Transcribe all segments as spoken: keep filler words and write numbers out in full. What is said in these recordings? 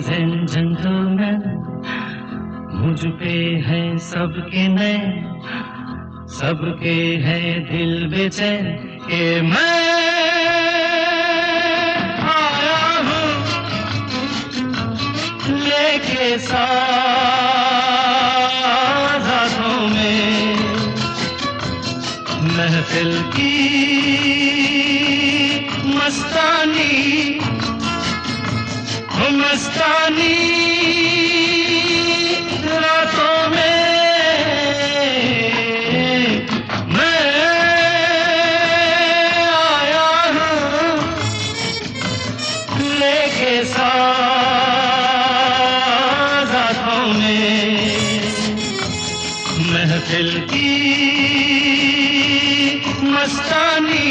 Ladies and gentleman, मुझ पे हैं सबके नैन, सबके हैं दिल बेचैन के मैं आया हूँ लेके साथ हाथों में महफिल की मस्तानी, मस्तानी रातों में मैं आया हूँ लेके साथ हाथों में महफिल की मस्तानी,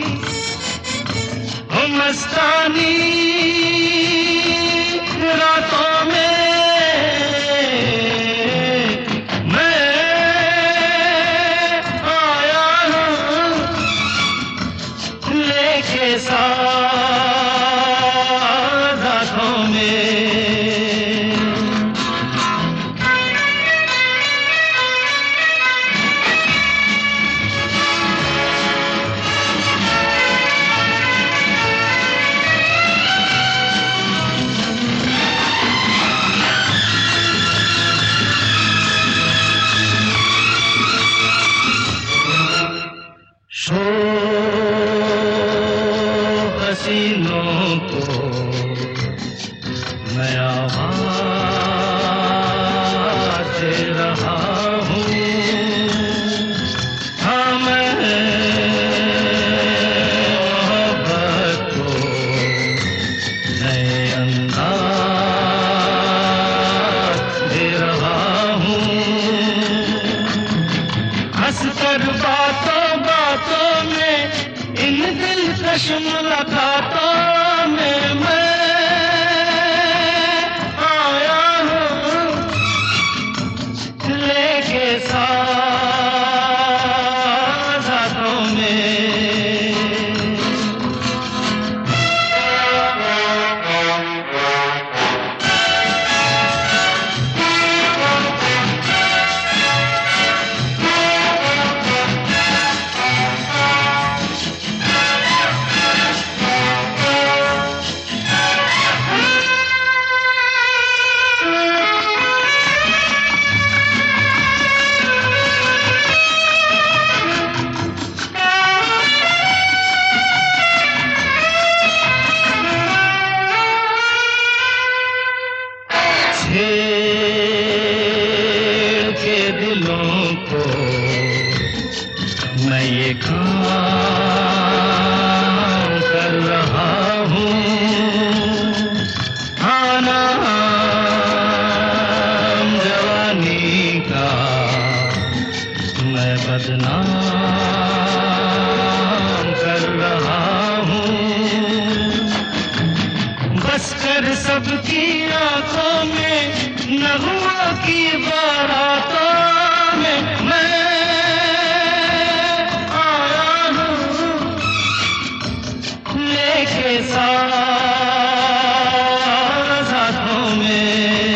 मस्तानी रातों में मैं आया हूँ लेके साथ हाथों में। शो हसीनों को मैं आवाज़ दे रहा हूँ, हाँ मैं मोहब्बत को नए अंदाज़ दे रहा हूँ। हंसकर बातों बातों में इन दिलकश मुलाकातों में मैं आया हूँ लेके साथ हाथों में। छेड़ के दिलों को मैं ये काम कर रहा हूँ, हाँ नाम जवानी का मैं बदनाम कर रहा हूँ। बस कर सबकी आंखों में नगमों की बारातों में मैं आया हूँ लेके साथ हाथों में।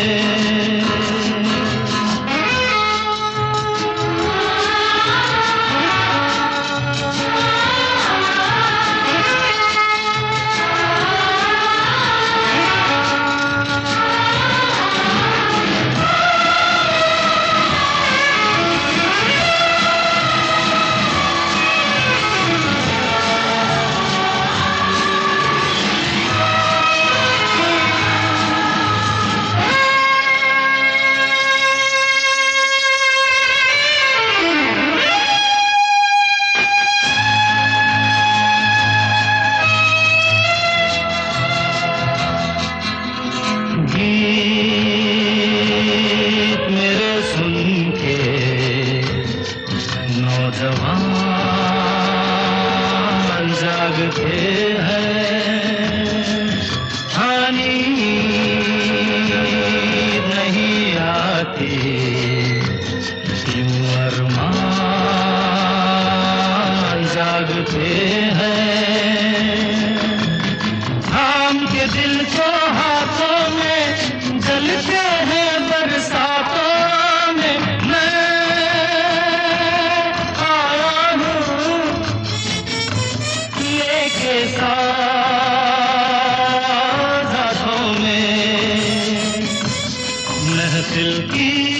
गीत मेरे सुन के नौजवान जागते हैं, हाँ नींद नहीं आती यूं अरमान जागते हैं। थाम के दिल को हाथों में दिल की